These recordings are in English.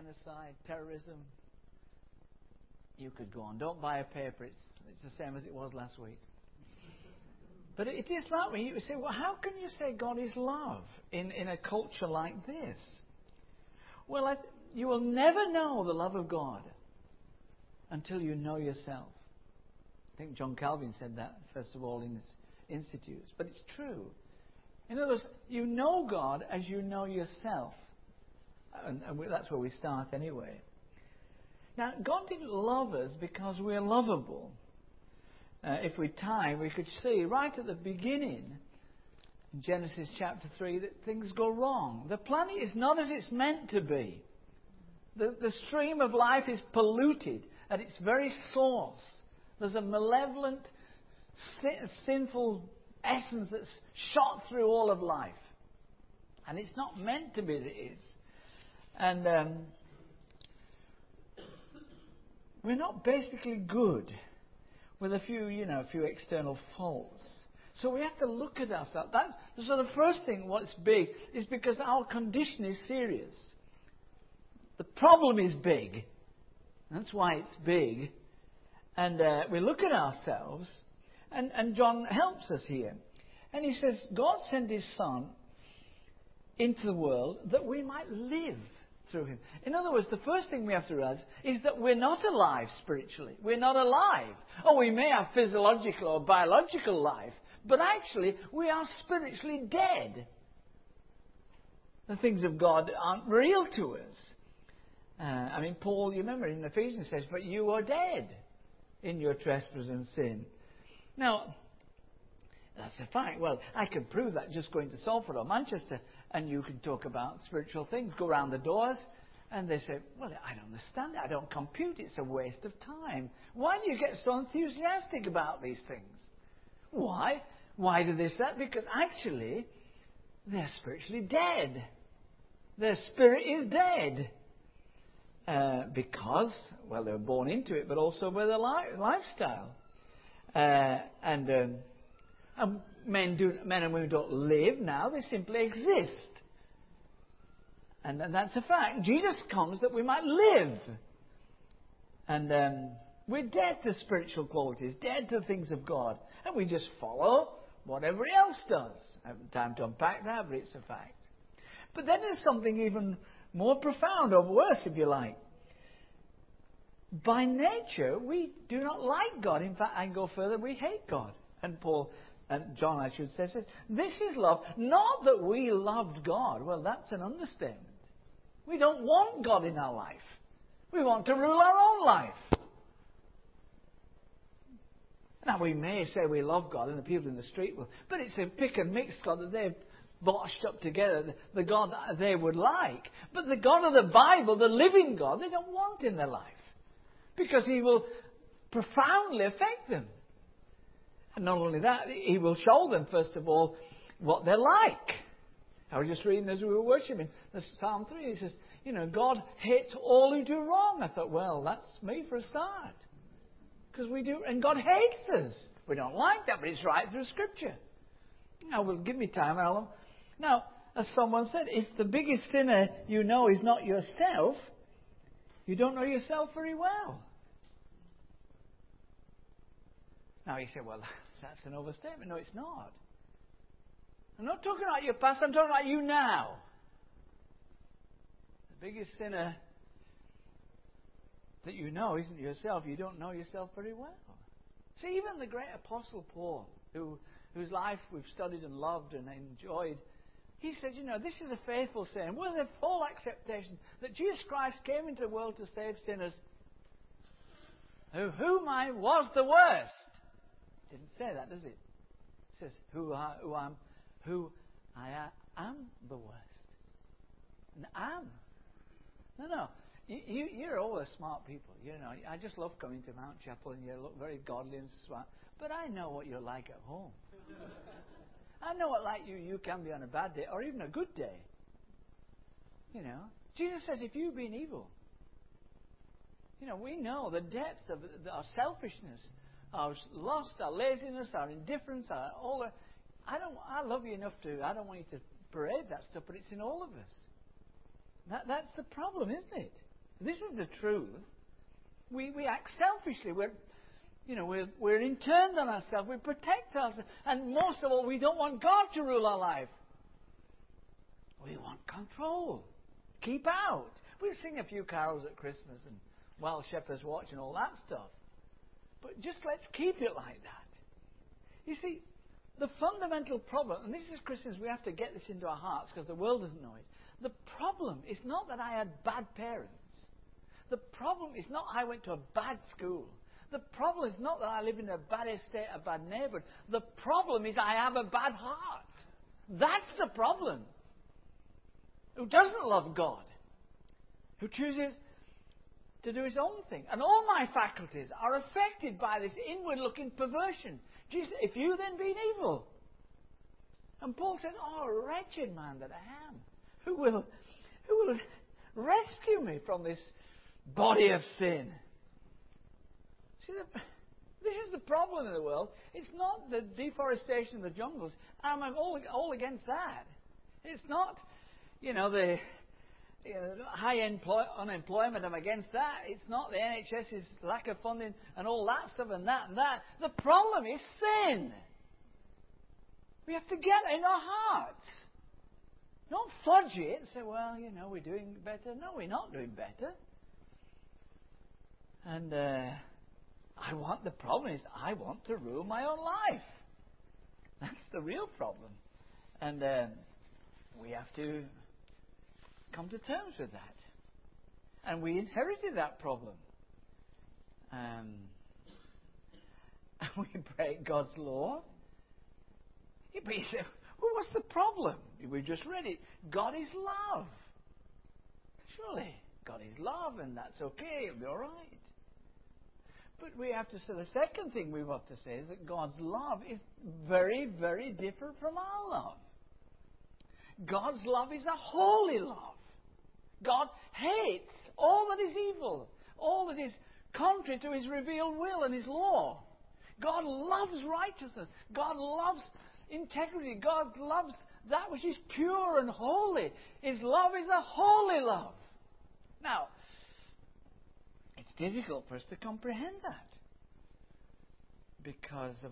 genocide, terrorism. You could go on. Don't buy a paper. It's the same as it was last week. But it is that way. You say, well, how can you say God is love in a culture like this? Well, you will never know the love of God until you know yourself. I think John Calvin said that, first of all, in his Institutes. But it's true. In other words, you know God as you know yourself. And that's where we start anyway. Now, God didn't love us because we're lovable. If we time, we could see right at the beginning, in Genesis chapter 3, that things go wrong. The planet is not as it's meant to be. The stream of life is polluted at its very source. There's a malevolent, sinful essence that's shot through all of life. And it's not meant to be that it is. And we're not basically good with a few external faults. So we have to look at ourselves. So the first thing, what's big, is because our condition is serious. The problem is big. That's why it's big. And we look at ourselves, and John helps us here. And he says, God sent His Son into the world that we might live through Him. In other words, the first thing we have to realize is that we're not alive spiritually. We're not alive. Oh, we may have physiological or biological life, but actually we are spiritually dead. The things of God aren't real to us. Paul, you remember in Ephesians says, but you are dead in your trespass and sin. Now, that's a fact. Well, I can prove that just going to Salford or Manchester, and you can talk about spiritual things, go around the doors, and they say, well, I don't understand it. I don't compute. It's a waste of time. Why do you get so enthusiastic about these things? Why? Why do they say that? Because actually, they're spiritually dead. Their spirit is dead. Because, well, they were born into it, but also by their lifestyle. And men and women don't live now, they simply exist. And that's a fact. Jesus comes that we might live. And we're dead to spiritual qualities, dead to things of God. And we just follow what everybody else does. I haven't time to unpack that, but it's a fact. But then there's something even more profound, or worse, if you like. By nature, we do not like God. In fact, I can go further, we hate God. And John, I should say, says, this is love. Not that we loved God. Well, that's an understatement. We don't want God in our life. We want to rule our own life. Now, we may say we love God, and the people in the street will, but it's a pick and mix God that they've botched up together, the God that they would like. But the God of the Bible, the living God, they don't want in their life. Because He will profoundly affect them. And not only that, He will show them, first of all, what they're like. I was just reading as we were worshiping, the Psalm 3, it says, God hates all who do wrong. I thought, well, that's me for a start. Because we do, and God hates us. We don't like that, but it's right through Scripture. Now, well, give me time, Alan. Now, as someone said, if the biggest sinner you know is not yourself, you don't know yourself very well. Now, you say, well, that's an overstatement. No, it's not. I'm not talking about your past, I'm talking about you now. The biggest sinner that you know isn't yourself. You don't know yourself very well. See, even the great Apostle Paul, whose life we've studied and loved and enjoyed, he says, this is a faithful saying, with a full acceptation that Jesus Christ came into the world to save sinners, of whom I was the worst. Didn't say that, does it? It says, who I am the worst. And am. No. You're all smart people. I just love coming to Mount Chapel and you look very godly and smart. But I know what you're like at home. I know what like you can be on a bad day or even a good day. Jesus says, if you've been evil, we know the depths of our selfishness, our lust, our laziness, our indifference, I love you enough I don't want you to parade that stuff, but it's in all of us. That's the problem, isn't it? This is the truth. We act selfishly. We're interned on ourselves. We protect ourselves. And most of all, we don't want God to rule our life. We want control. Keep out. We sing a few carols at Christmas and Wild Shepherd's Watch and all that stuff. But just let's keep it like that. You see, the fundamental problem, and this is Christians, we have to get this into our hearts because the world doesn't know it. The problem is not that I had bad parents. The problem is not I went to a bad school. The problem is not that I live in a bad estate, a bad neighbourhood. The problem is I have a bad heart. That's the problem. Who doesn't love God. Who chooses to do his own thing. And all my faculties are affected by this inward-looking perversion. Jesus, if you then be evil. And Paul says, oh, wretched man that I am. Who will rescue me from this body of sin? See, this is the problem in the world. It's not the deforestation of the jungles. I'm all against that. It's not, the high unemployment. I'm against that. It's not the NHS's lack of funding and all that stuff and that and that. The problem is sin. We have to get in our hearts. Don't fudge it and say, well, we're doing better. No, we're not doing better. And the problem is I want to rule my own life. That's the real problem. And we have to come to terms with that. And we inherited that problem. And we break God's law. But you say, well, what's the problem? We just read it. God is love. Surely, God is love, and that's okay. It'll be all right. But we have to say, the second thing we want to say is that God's love is very, very different from our love. God's love is a holy love. God hates all that is evil, all that is contrary to His revealed will and His law. God loves righteousness. God loves integrity. God loves that which is pure and holy. His love is a holy love. Now, it's difficult for us to comprehend that because of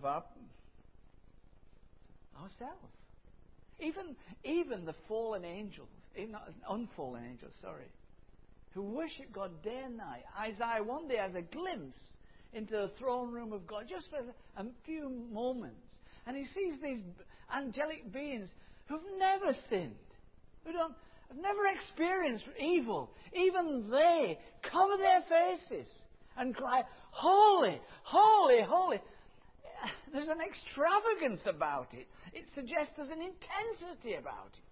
ourselves. Even the fallen angels, unfallen angels, who worship God day and night. Isaiah one day has a glimpse into the throne room of God, just for a few moments. And he sees these angelic beings who've never sinned, have never experienced evil. Even they cover their faces and cry, holy, holy, holy. There's an extravagance about it. It suggests there's an intensity about it.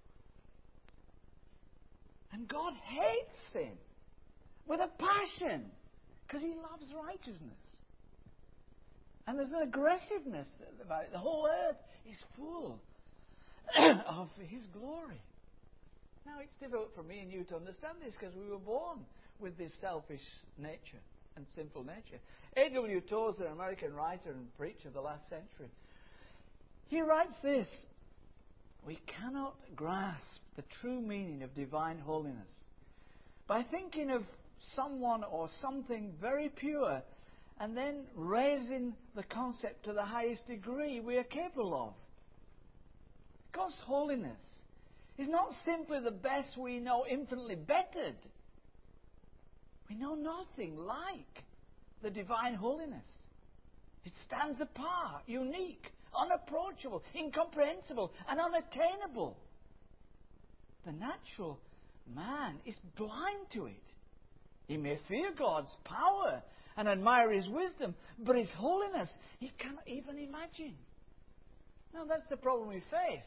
And God hates sin with a passion because He loves righteousness. And there's an aggressiveness about it. The whole earth is full of His glory. Now, it's difficult for me and you to understand this because we were born with this selfish nature and sinful nature. A.W. Tozer, an American writer and preacher of the last century, he writes this: we cannot grasp the true meaning of divine holiness by thinking of someone or something very pure and then raising the concept to the highest degree we are capable of. God's holiness is not simply the best we know, infinitely bettered. We know nothing like the divine holiness. It stands apart, unique, unapproachable, incomprehensible, and unattainable. The natural man is blind to it. He may fear God's power and admire His wisdom, but His holiness he cannot even imagine. Now that's the problem we face.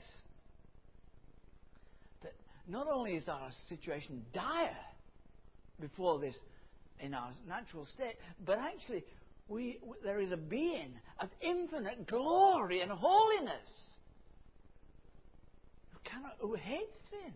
That not only is our situation dire before this in our natural state, but actually there is a being of infinite glory and holiness who hates sin.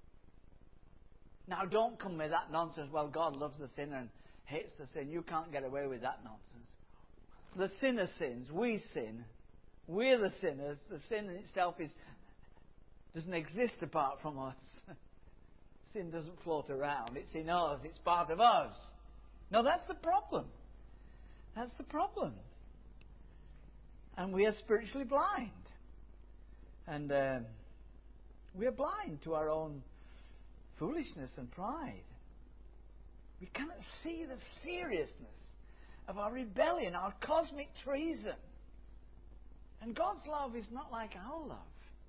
Now don't come with that nonsense, well, God loves the sinner and hates the sin. You can't get away with that nonsense. The sinner sins, we sin, we're the sinners. The sin in itself doesn't exist apart from us. Sin doesn't float around. It's in us. It's part of us. No, that's the problem. That's the problem. And we are spiritually blind. And we are blind to our own foolishness and pride. We cannot see the seriousness of our rebellion, our cosmic treason. And God's love is not like our love.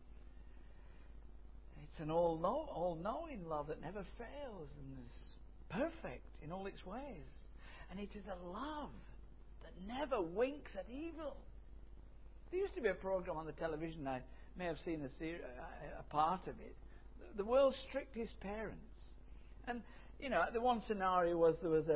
It's an all-knowing love that never fails and is perfect in all its ways. And it is a love that never winks at evil. There used to be a program on the television, I may have seen a part of it, the world's strictest parents. And, the one scenario was there was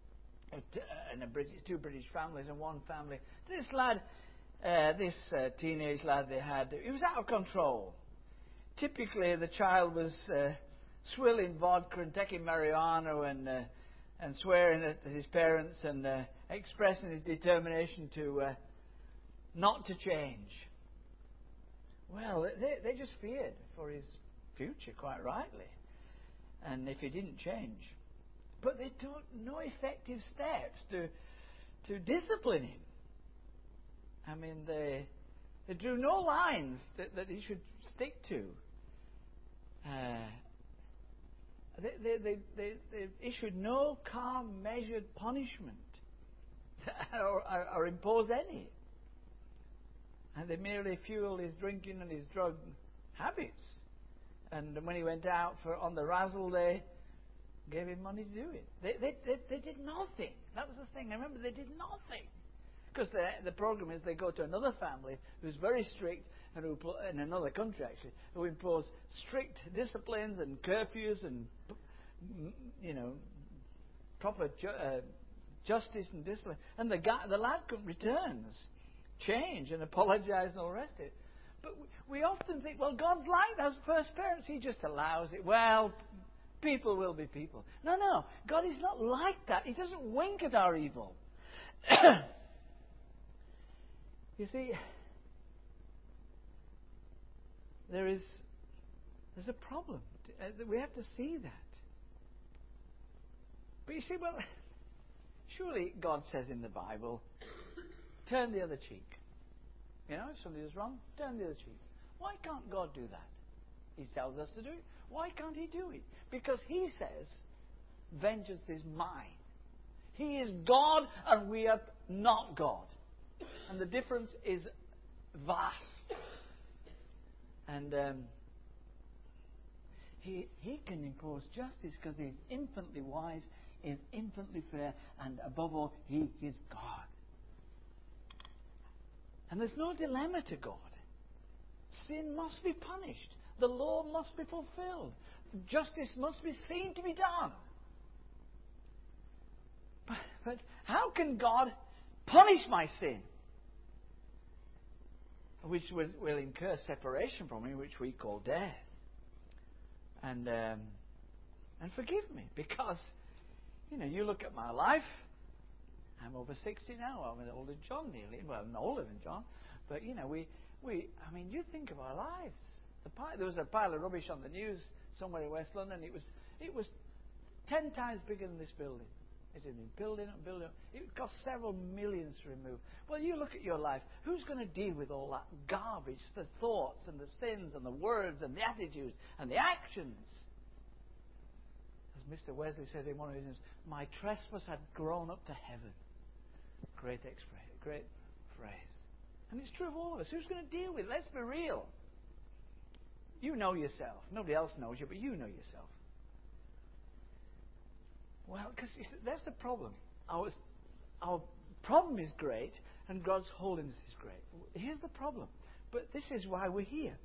two British families and one family. This lad, teenage lad they had, he was out of control. Typically, the child was swilling vodka and taking marijuana and swearing at his parents and expressing his determination to not to change. Well, they just feared for his future, quite rightly, and if he didn't change. But they took no effective steps to discipline him. I mean, they drew no lines that he should stick to. They issued no calm, measured punishment or imposed any. And they merely fueled his drinking and his drug habits. And when he went out on the razzle, they gave him money to do it. They did nothing. That was the thing. I remember they did nothing. Because the program is they go to another family who's very strict, and in another country actually, who impose strict disciplines and curfews and proper justice and discipline. And the lad returns, change and apologise and all the rest of it. But we often think, well, God's like those first parents. He just allows it. Well, people will be people. No. God is not like that. He doesn't wink at our evil. You see, there's a problem. We have to see that. But you see, well, surely God says in the Bible, turn the other cheek. If somebody is wrong, turn the other cheek. Why can't God do that? He tells us to do it. Why can't He do it? Because He says, vengeance is mine. He is God and we are not God. And the difference is vast. And He can impose justice because He is infinitely wise, He is infinitely fair, and above all, He is God. And there's no dilemma to God. Sin must be punished. The law must be fulfilled. Justice must be seen to be done. But how can God punish my sin? Which will incur separation from Him, which we call death. And forgive me, because, you look at my life. I'm over 60 now. I'm older than John nearly. Well, I'm older than John. But, you think of our lives. There was a pile of rubbish on the news somewhere in West London. It was 10 times bigger than this building. It had been building up, building up. It cost several millions to remove. Well, you look at your life. Who's going to deal with all that garbage, the thoughts and the sins and the words and the attitudes and the actions? As Mr. Wesley says in one of his hymns, my trespass had grown up to heaven. Great phrase. And it's true of all of us. Who's going to deal with it? Let's be real. You know yourself. Nobody else knows you, but you know yourself. Well, because that's the problem. Our problem is great, and God's holiness is great. Here's the problem. But this is why we're here.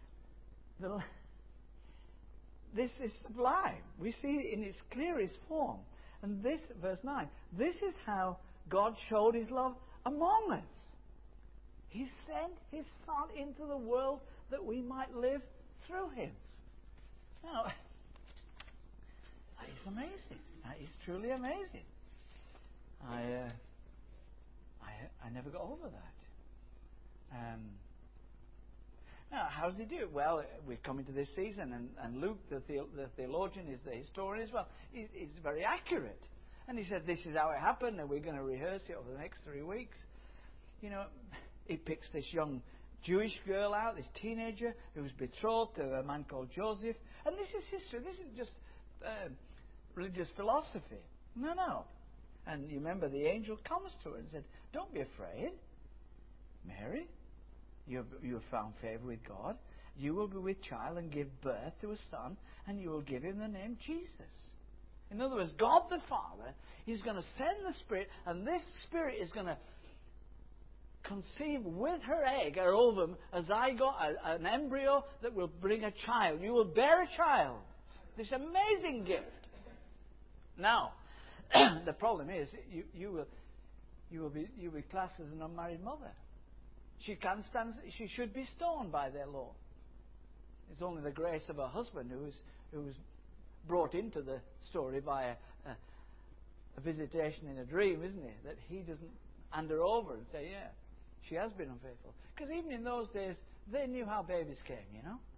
This is sublime. We see it in its clearest form. And this, verse 9, this is how God showed His love among us. He sent His Son into the world that we might live through Him. Now, that is amazing. That is truly amazing. I never got over that. Now, how does he do it? Well, we're coming to this season, and Luke, the theologian, is the historian as well. He's very accurate. And he said, this is how it happened, and we're going to rehearse it over the next 3 weeks. You know, he picks this young Jewish girl out, this teenager, who's betrothed to a man called Joseph. And this is history. This is just religious philosophy. No. And you remember the angel comes to her and said, don't be afraid, Mary. You have found favour with God. You will be with child and give birth to a son, and you will give him the name Jesus. In other words, God the Father is going to send the Spirit, and this Spirit is going to conceive with her egg, her ovum, a zygote, an embryo that will bring a child. You will bear a child. This amazing gift. Now, the problem is you will be classed as an unmarried mother. She should be stoned by their law. It's only the grace of her husband who was brought into the story by a visitation in a dream, isn't it? That he doesn't hand her over and say, yeah, she has been unfaithful. Because even in those days, they knew how babies came, you know.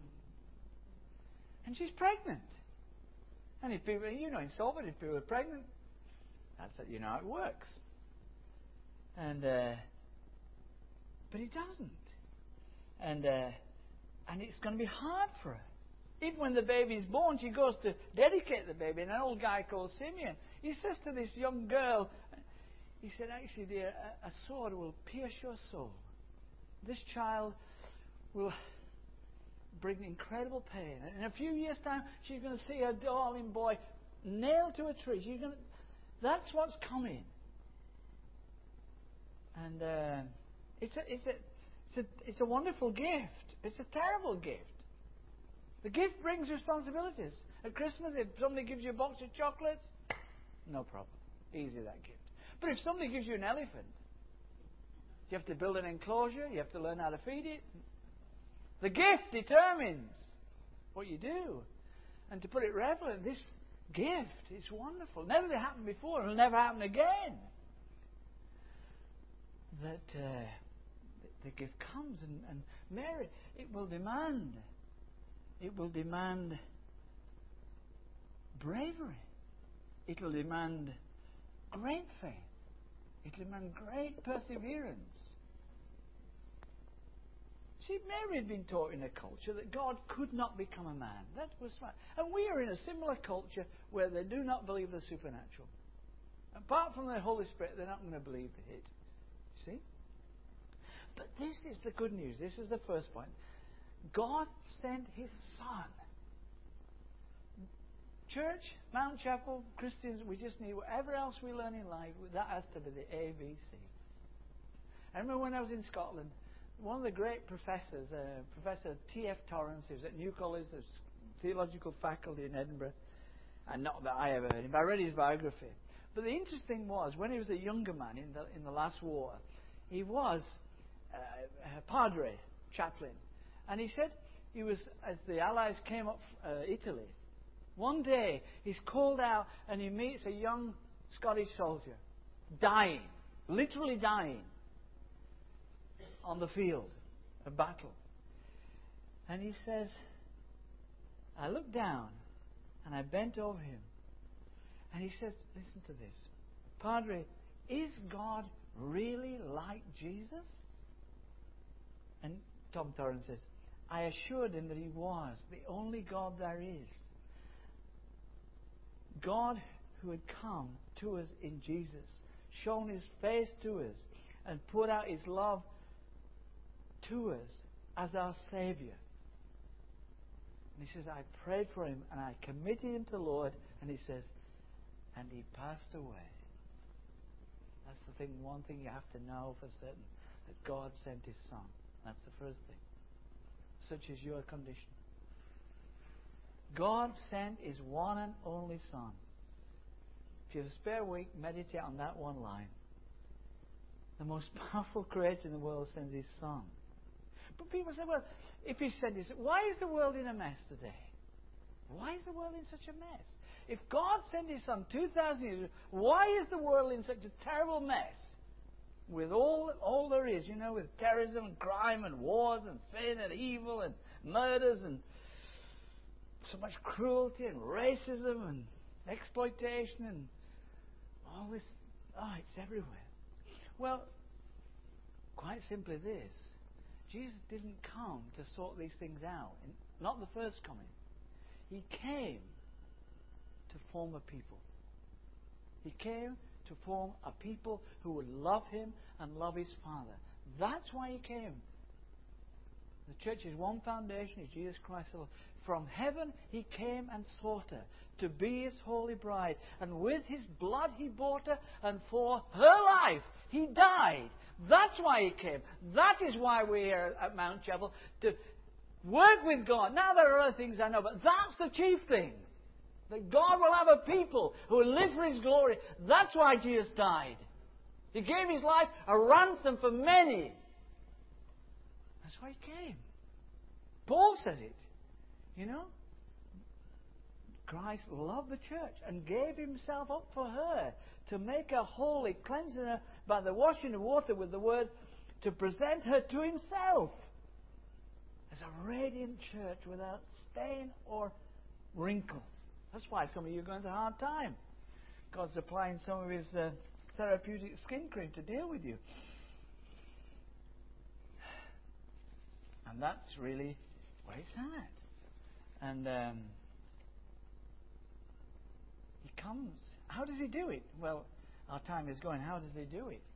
And she's pregnant. And if people, in Salford, if people are pregnant, that's you know how it works. And but he doesn't. And it's going to be hard for her. Even when the baby is born, she goes to dedicate the baby. And an old guy called Simeon, he says to this young girl, he said, actually, dear, a sword will pierce your soul. This child will bring incredible pain. And in a few years' time, she's going to see her darling boy nailed to a tree. That's what's coming. And it's a wonderful gift. It's a terrible gift. The gift brings responsibilities. At Christmas, if somebody gives you a box of chocolates, no problem. Easy, that gift. But if somebody gives you an elephant, you have to build an enclosure, you have to learn how to feed it. The gift determines what you do. And to put it relevant, this gift is wonderful. Never happened before, it'll never happen again. That the gift comes, and Mary, it will demand bravery. It will demand great faith. It will demand great perseverance. See, Mary had been taught in a culture that God could not become a man. That was right. And we are in a similar culture where they do not believe the supernatural. Apart from the Holy Spirit, they're not going to believe it. See? But this is the good news. This is the first point. God sent His Son. Church, Mount Chapel, Christians, we just need whatever else we learn in life, that has to be the ABC. I remember when I was in Scotland, one of the great professors, Professor T.F. Torrance, he was at New College, the theological faculty in Edinburgh, and not that I ever heard him, but I read his biography. But the interesting was, when he was a younger man in the last war, he was a padre, chaplain. And he said he was, as the Allies came up Italy, one day he's called out and he meets a young Scottish soldier, dying, literally dying, on the field of battle. And he says, I looked down and I bent over him. And he said, listen to this. Padre, is God really like Jesus? And Tom Torrance says, I assured him that He was the only God there is. God who had come to us in Jesus, shown His face to us, and poured out His love to us as our Saviour. And he says, I prayed for him and I committed him to the Lord. And he says, and he passed away. That's the thing, one thing you have to know for certain, that God sent His Son. That's the first thing. Such is your condition. God sent His one and only Son. If you have a spare week, meditate on that one line. The most powerful creator in the world sends His Son. But people say, well, if He sent His Son, why is the world in a mess today? Why is the world in such a mess? If God sent His Son 2,000 years ago, why is the world in such a terrible mess? with all there is, with terrorism and crime and wars and sin and evil and murders and so much cruelty and racism and exploitation and all this. Oh, it's everywhere. Well, quite simply this. Jesus didn't come to sort these things out. Not the first coming. He came to form a people. He came to form a people who would love Him and love His Father. That's why He came. The church's one foundation is Jesus Christ alone. From heaven He came and sought her to be His holy bride. And with His blood He bought her, and for her life He died. That's why He came. That is why we're here at Mount Chapel, to work with God. Now there are other things I know, but that's the chief thing. That God will have a people who will live for His glory. That's why Jesus died. He gave His life a ransom for many. That's why He came. Paul says it. Christ loved the church and gave Himself up for her to make her holy, cleansing her by the washing of water with the word, to present her to Himself as a radiant church without stain or wrinkle. That's why some of you are going through a hard time. God's applying some of His therapeutic skin cream to deal with you. And that's really where it's at. And He comes. How does He do it? Well, our time is going. How does He do it?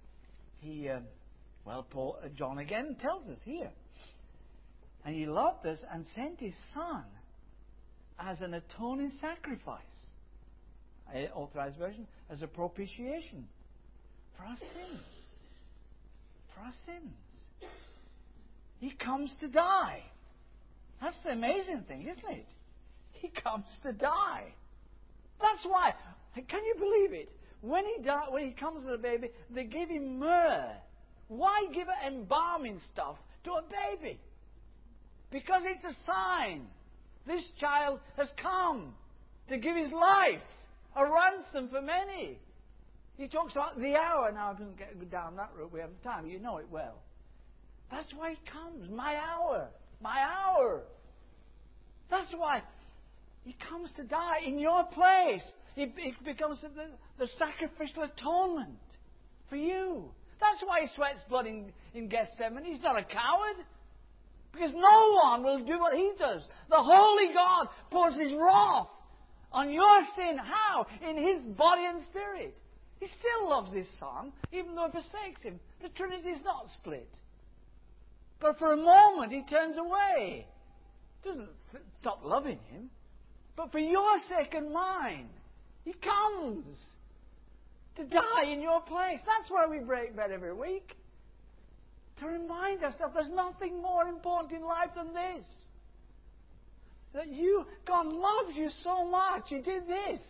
John again tells us here. And He loved us and sent His Son as an atoning sacrifice. Authorized version, as a propitiation for our sins. For our sins. He comes to die. That's the amazing thing, isn't it? He comes to die. That's why. Can you believe it? When He comes as a baby, they give Him myrrh. Why give embalming stuff to a baby? Because it's a sign. This child has come to give His life, a ransom for many. He talks about the hour. Now, I doesn't get down that route. We haven't time. You know it well. That's why He comes. My hour. My hour. That's why He comes to die in your place. It becomes the sacrificial atonement for you. That's why He sweats blood in Gethsemane. He's not a coward. Because no one will do what He does. The Holy God pours His wrath on your sin. How? In His body and spirit. He still loves His Son, even though He forsakes Him. The Trinity is not split. But for a moment He turns away. Doesn't stop loving Him. But for your sake and mine, He comes to die in your place. That's why we break bread every week. To remind ourselves there's nothing more important in life than this. That God loves you so much. He did this.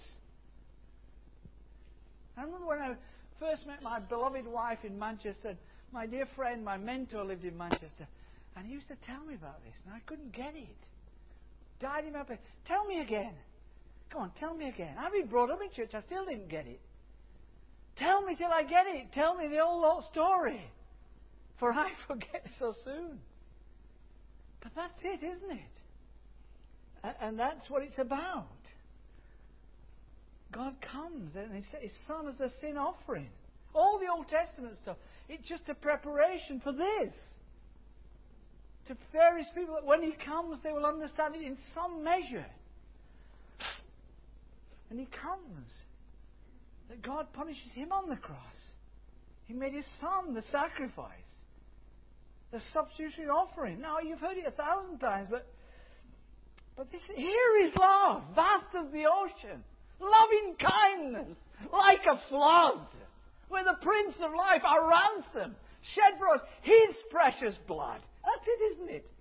I remember when I first met my beloved wife in Manchester, my dear friend, my mentor lived in Manchester, and he used to tell me about this, and I couldn't get it. Died in my bed. Tell me again. Come on, tell me again. I've been brought up in church, I still didn't get it. Tell me till I get it. Tell me the whole story. For I forget so soon. But that's it, isn't it? And that's what it's about. God comes and His Son is a sin offering. All the Old Testament stuff, it's just a preparation for this. To prepare His people that when He comes, they will understand it in some measure. And He comes. That God punishes Him on the cross. He made His Son the sacrifice. The substitutionary offering. Now, you've heard it 1,000 times, but here is love, vast as the ocean. Loving kindness, like a flood. Where the Prince of Life, our ransom, shed for us His precious blood. That's it, isn't it?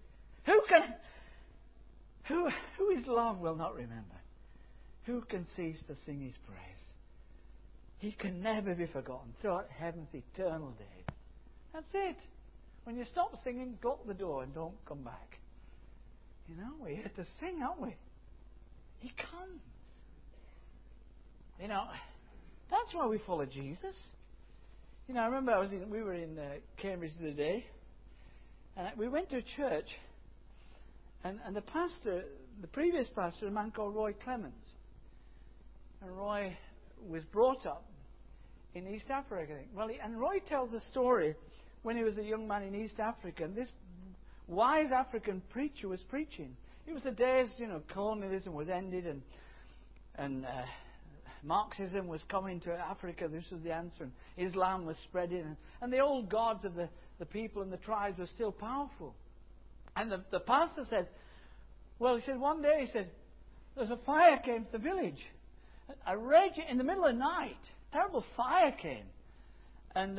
Who His love will not remember? Who can cease to sing His praise? He can never be forgotten throughout heaven's eternal days. That's it. When you stop singing, lock the door and don't come back. We're here to sing, aren't we? He comes. That's why we follow Jesus. I remember we were in Cambridge the other day, and we went to a church, and the previous pastor, a man called Roy Clements, and Roy was brought up in East Africa. Well, and Roy tells a story when he was a young man in East Africa, and this wise African preacher was preaching. It was the days, colonialism was ended, and Marxism was coming to Africa. This was the answer. And Islam was spreading. And the old gods of the people and the tribes were still powerful. And the pastor said, one day, he said, there's a fire came to the village. A raging, in the middle of the night, terrible fire came. And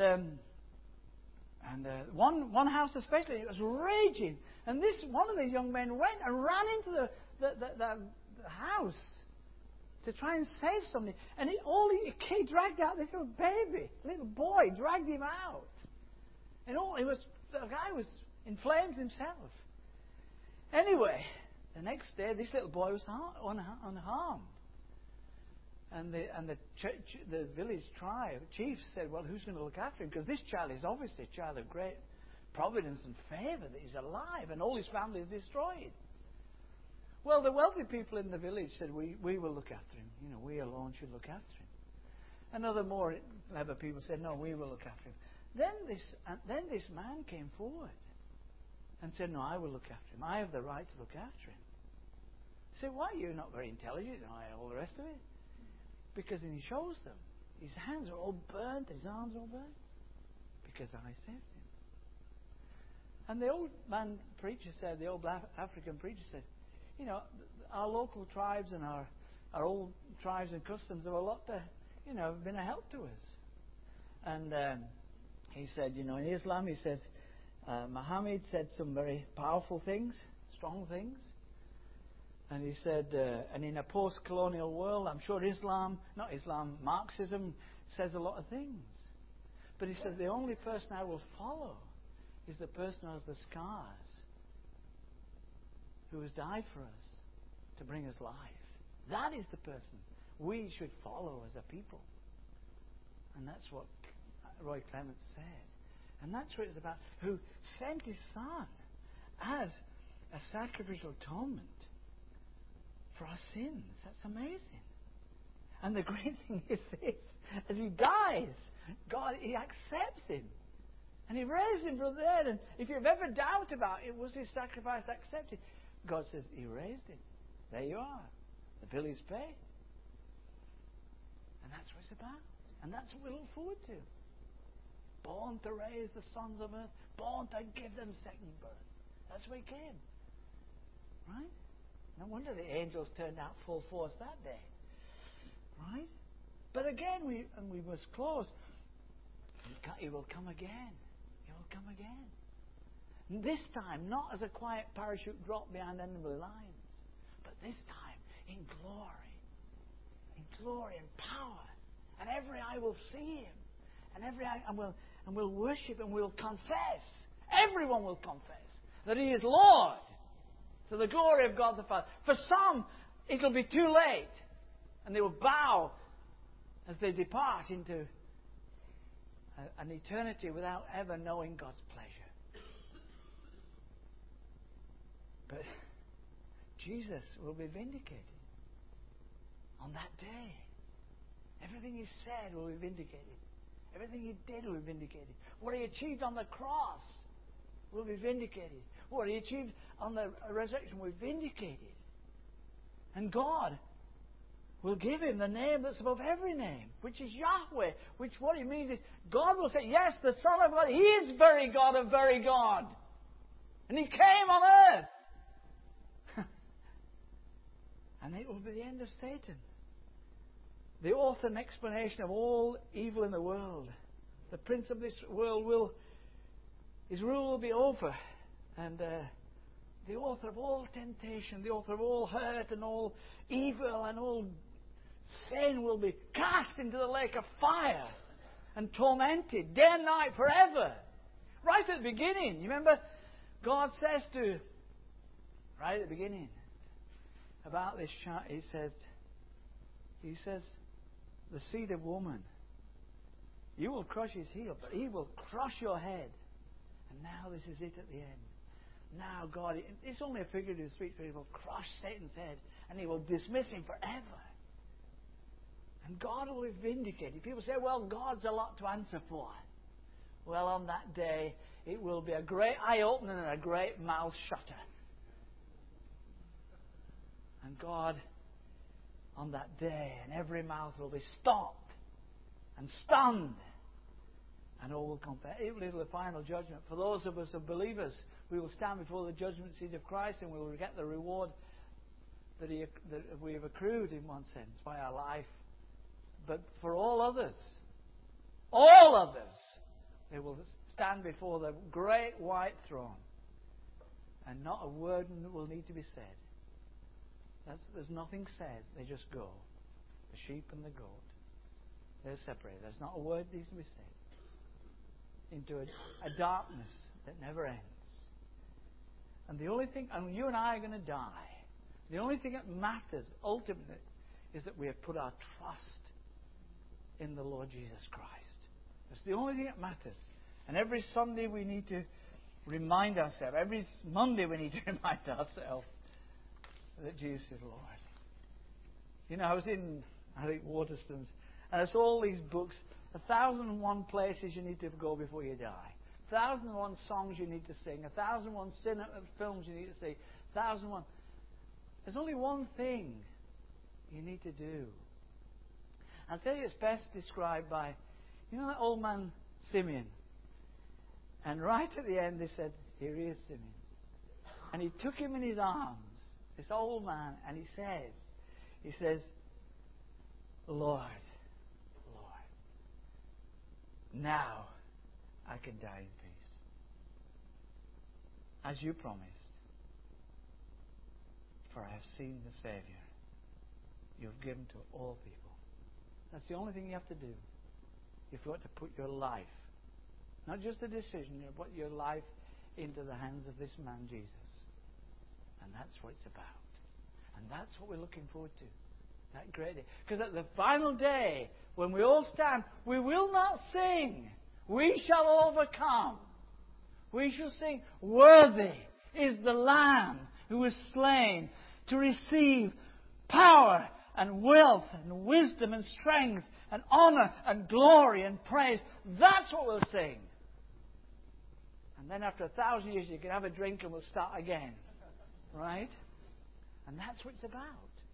one house especially, it was raging. And one of the young men went and ran into the house to try and save somebody. And he dragged out this little boy, dragged him out. And the guy was in flames himself. Anyway, the next day, this little boy was unharmed. And the village chief said, well, who's going to look after him? Because this child is obviously a child of great providence and favour, that he's alive, and all his family is destroyed. Well, the wealthy people in the village said, we will look after him. We alone should look after him. And other more clever people said, no, we will look after him. Then this man came forward and said, no, I will look after him. I have the right to look after him. Say, why? You're not very intelligent, and all the rest of it. Because then he shows them. His hands are all burnt, his arms are all burnt. Because I saved him. And the old man preacher said, the old African preacher said, our local tribes and our old tribes and customs have a lot to, have been a help to us. And he said, in Islam, he said, Muhammad said some very powerful things, strong things. And he said, and in a post-colonial world, I'm sure Marxism says a lot of things. But he said, the only person I will follow is the person who has the scars, who has died for us to bring us life. That is the person we should follow as a people. And that's what Roy Clements said. And that's what it's about. Who sent his son as a sacrificial atonement for our sins. That's amazing. And the great thing is this: as he dies, God, he accepts him. And he raised him from the dead. And if you've ever doubted about it, was his sacrifice accepted? God says, he raised him. There you are. The bill is paid. And that's what it's about. And that's what we look forward to. Born to raise the sons of earth. Born to give them second birth. That's where he came. Right? No wonder the angels turned out full force that day. Right? But again, we must close. He will come again. He will come again. And this time, not as a quiet parachute drop behind enemy lines, but this time in glory. In glory and power. And every eye will see him. And every eye will worship and will confess. Everyone will confess that he is Lord, to the glory of God the Father. For some, it'll be too late. And they will bow as they depart into an eternity without ever knowing God's pleasure. But Jesus will be vindicated on that day. Everything he said will be vindicated. Everything he did will be vindicated. What he achieved on the cross will be vindicated. What he achieved on the resurrection will be vindicated. And God will give him the name that's above every name, which is Yahweh. Which what it means is God will say, yes, the Son of God, he is very God of very God. And he came on earth. And it will be the end of Satan. The author and explanation of all evil in the world. The prince of this world his rule will be over. And the author of all temptation, the author of all hurt and all evil and all sin will be cast into the lake of fire and tormented day and night forever. Right at the beginning, you remember God says right at the beginning about this child, he says, the seed of woman. You will crush his heel, but he will crush your head. And now this is it at the end. Now God, it's only a figurative speech, but he will crush Satan's head and he will dismiss him forever. And God will be vindicated. People say, well, God's a lot to answer for. Well, on that day, it will be a great eye-opening and a great mouth shutter. And God, on that day, and every mouth will be stopped and stunned. And all will compare. It will be the final judgment. For those of us as believers, we will stand before the judgment seat of Christ and we will get the reward that we have accrued in one sense by our life. But for all others, they will stand before the great white throne. And not a word will need to be said. There's nothing said. They just go. The sheep and the goat. They're separated. There's not a word needs to be said. Into a darkness that never ends. And the only thing, and you and I are going to die. The only thing that matters ultimately is that we have put our trust in the Lord Jesus Christ. That's the only thing that matters. And every Sunday we need to remind ourselves. Every Monday we need to remind ourselves that Jesus is Lord. You know, I was in, I think, Waterstones, and I saw all these books. 1,001 places you need to go before you die. 1,001 songs you need to sing. 1,001 films you need to see. 1,001. There's only one thing you need to do. I'll tell you, it's best described by, you know that old man Simeon? And right at the end they said, here he is, Simeon. And he took him in his arms, this old man, and he says, Lord, now I can die in peace. As you promised. For I have seen the Saviour you have given to all people. That's the only thing you have to do. You've got to put your life, not just a decision, you put your life into the hands of this man, Jesus. And that's what it's about. And that's what we're looking forward to. That great day. Because at the final day, when we all stand, we will not sing, we shall overcome. We shall sing, worthy is the Lamb who was slain to receive power and wealth and wisdom and strength and honor and glory and praise. That's what we'll sing. And then after 1,000 years you can have a drink and we'll start again. Right? And that's what it's about.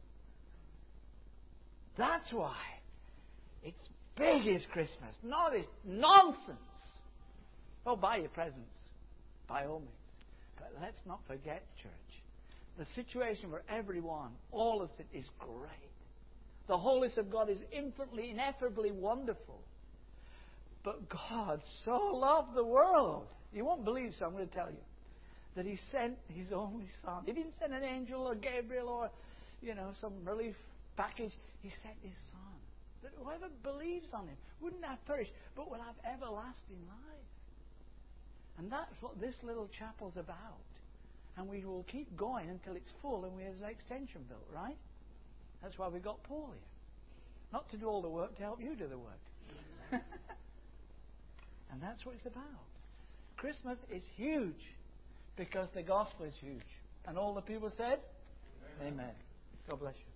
That's why it's big as Christmas. Not this nonsense. Oh, buy your presents. By all means. But let's not forget, church, the situation for everyone, all of it is great. The holiness of God is infinitely, ineffably wonderful. But God so loved the world. You won't believe, so I'm going to tell you. That He sent His only Son. He didn't send an angel or Gabriel or, some relief package. He sent His Son. That whoever believes on Him wouldn't have perished, but will have everlasting life. And that's what this little chapel's about. And we will keep going until it's full and we have an extension built, right? That's why we got Paul here. Not to do all the work, to help you do the work. And that's what it's about. Christmas is huge because the gospel is huge. And all the people said, Amen. God bless you.